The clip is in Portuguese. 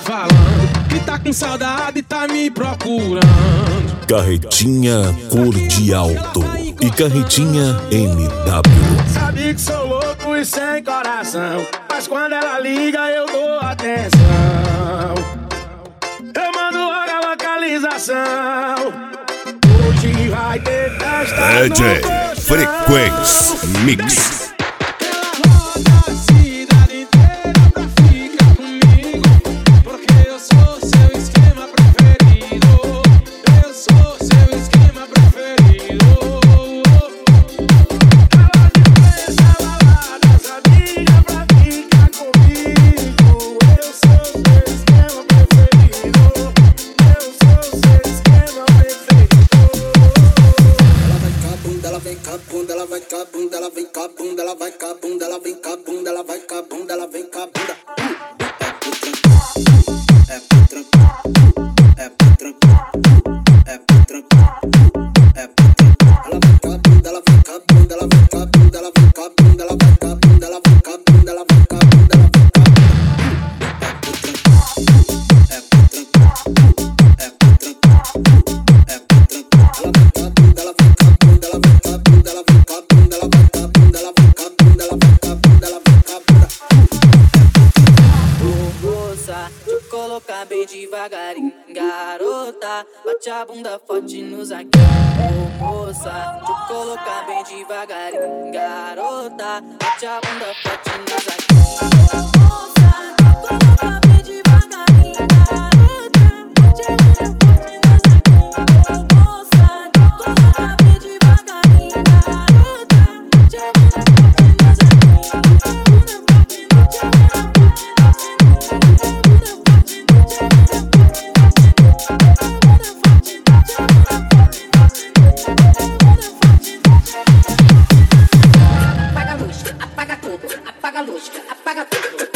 falando que tá com saudade e tá me procurando. Carretinha cor de alto e carretinha MW. Sabe que sou louco e sem coração, mas quando ela liga eu dou atenção. Eu mando logo a localização. Hoje vai ter festa DJ no colchão. Frequência Mix. Ela vai com a bunda, ela vem com a bunda, ela vai com a bunda, ela vem com a bunda, ela vai com a bunda, ela vem com a bunda. É pro tranquilo, é pro tranquilo, é pro tranquilo, é pro tranquilo. Ela vai com a bunda, ela vem com a bunda, ela vem com a bunda, ela vem com a bunda, ela vai com a bunda, ela vem com a bunda, ela vem com a bunda, ela vem com a bunda. É pro tranquilo, é pro tranquilo, é pro tranquilo. Ela vai com a bunda, ela vem com a bunda, ela vem com a bunda, ela vem com a bunda, ela vai com a bunda, ela vem com a bunda, ela vem com a bunda, ela vem com a bunda. Moça, te colocar bem devagarinho, garota, bate a bunda forte no zagueiro. Moça, te colocar bem devagarinho, garota, bate a bunda forte no zagueiro. Moça, te colocar bem devagarinho, garota, bate a bunda forte no zagueiro. Moça, te colocar bem devagarinho, garota, bate a bunda forte no zagueiro. Apaga a luz, apaga tudo, apaga a luz, apaga tudo.